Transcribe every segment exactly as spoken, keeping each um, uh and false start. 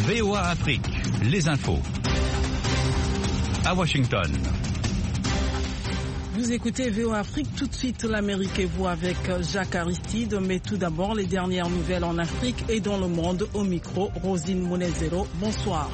V O A Afrique, les infos. À Washington. Vous écoutez V O A Afrique, tout de suite l'Amérique et vous avec Jacques Aristide, mais tout d'abord les dernières nouvelles en Afrique et dans le monde. Au micro, Rosine Monezero, bonsoir.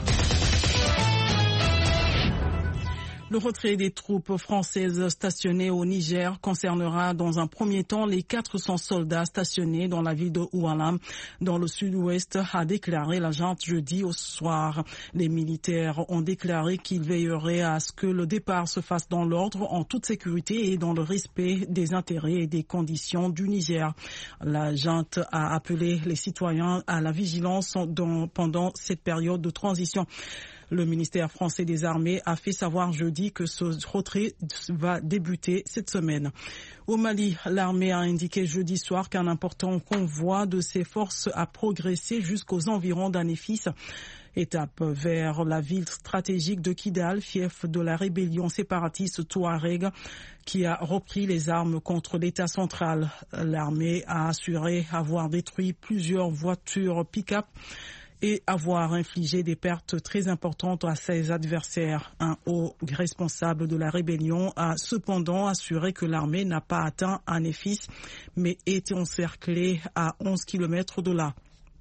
Le retrait des troupes françaises stationnées au Niger concernera dans un premier temps les quatre cents soldats stationnés dans la ville de Oualam, dans le sud-ouest, a déclaré la junte jeudi au soir. Les militaires ont déclaré qu'ils veilleraient à ce que le départ se fasse dans l'ordre, en toute sécurité et dans le respect des intérêts et des conditions du Niger. La junte a appelé les citoyens à la vigilance dans, pendant cette période de transition. Le ministère français des Armées a fait savoir jeudi que ce retrait va débuter cette semaine. Au Mali, l'armée a indiqué jeudi soir qu'un important convoi de ses forces a progressé jusqu'aux environs d'Anefis, étape vers la ville stratégique de Kidal, fief de la rébellion séparatiste Touareg, qui a repris les armes contre l'État central. L'armée a assuré avoir détruit plusieurs voitures pick-up et avoir infligé des pertes très importantes à ses adversaires. Un haut responsable de la rébellion a cependant assuré que l'armée n'a pas atteint Anefis, mais est encerclée à onze kilomètres de là.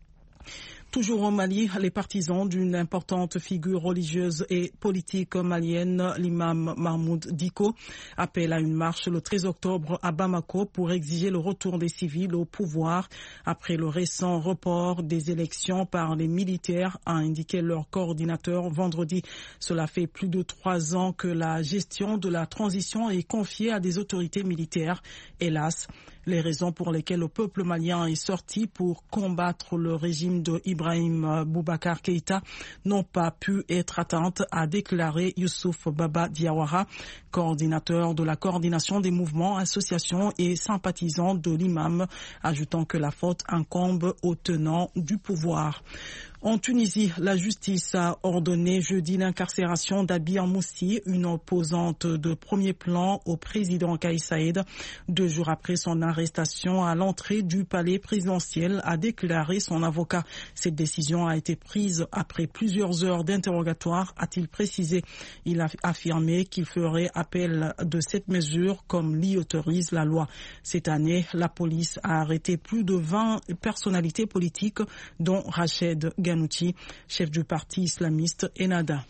Toujours au Mali, les partisans d'une importante figure religieuse et politique malienne, l'imam Mahmoud Dicko, appellent à une marche le treize octobre à Bamako pour exiger le retour des civils au pouvoir après le récent report des élections par les militaires, a indiqué leur coordinateur vendredi. Cela fait plus de trois ans que la gestion de la transition est confiée à des autorités militaires. Hélas, les raisons pour lesquelles le peuple malien est sorti pour combattre le régime de Ibrahim Boubacar Keïta n'ont pas pu être atteintes, a déclaré Youssouf Baba Diawara, coordinateur de la coordination des mouvements, associations et sympathisants de l'imam, ajoutant que la faute incombe aux tenants du pouvoir. En Tunisie, la justice a ordonné jeudi l'incarcération d'Abir Moussi, une opposante de premier plan au président Kais Saïed. Deux jours après son arrestation à l'entrée du palais présidentiel, a déclaré son avocat. Cette décision a été prise après plusieurs heures d'interrogatoire, a-t-il précisé. Il a affirmé qu'il ferait appel de cette mesure comme l'y autorise la loi. Cette année, la police a arrêté plus de vingt personnalités politiques, dont Rached Ghannouchi, chef du parti islamiste Ennahda.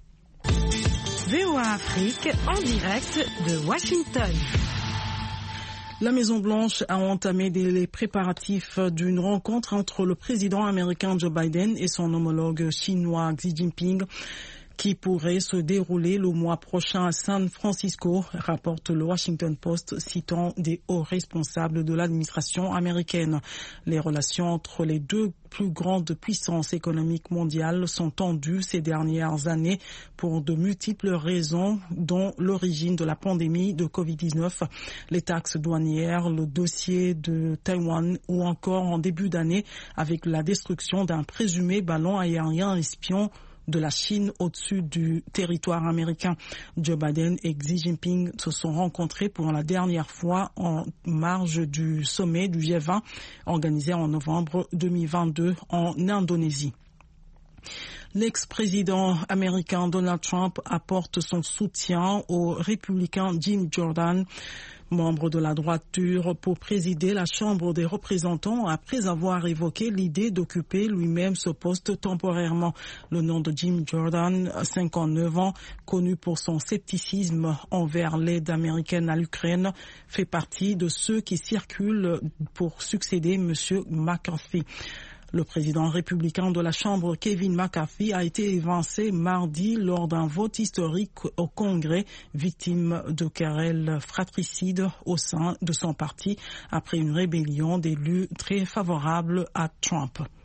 V O A Afrique en direct de Washington. La Maison-Blanche a entamé les préparatifs d'une rencontre entre le président américain Joe Biden et son homologue chinois Xi Jinping, qui pourrait se dérouler le mois prochain à San Francisco, rapporte le Washington Post, citant des hauts responsables de l'administration américaine. Les relations entre les deux plus grandes puissances économiques mondiales sont tendues ces dernières années pour de multiples raisons, dont l'origine de la pandémie de covid dix-neuf, les taxes douanières, le dossier de Taïwan ou encore en début d'année avec la destruction d'un présumé ballon aérien espion de la Chine au-dessus du territoire américain. Joe Biden et Xi Jinping se sont rencontrés pour la dernière fois en marge du sommet du G vingt organisé en novembre deux mille vingt-deux en Indonésie. L'ex-président américain Donald Trump apporte son soutien au républicain Jim Jordan, membre de la droiture, pour présider la Chambre des représentants après avoir évoqué l'idée d'occuper lui-même ce poste temporairement. Le nom de Jim Jordan, cinquante-neuf ans, connu pour son scepticisme envers l'aide américaine à l'Ukraine, fait partie de ceux qui circulent pour succéder M. McCarthy. Le président républicain de la Chambre, Kevin McCarthy, a été évincé mardi lors d'un vote historique au Congrès, victime de querelles fratricides au sein de son parti après une rébellion d'élus très favorable à Trump.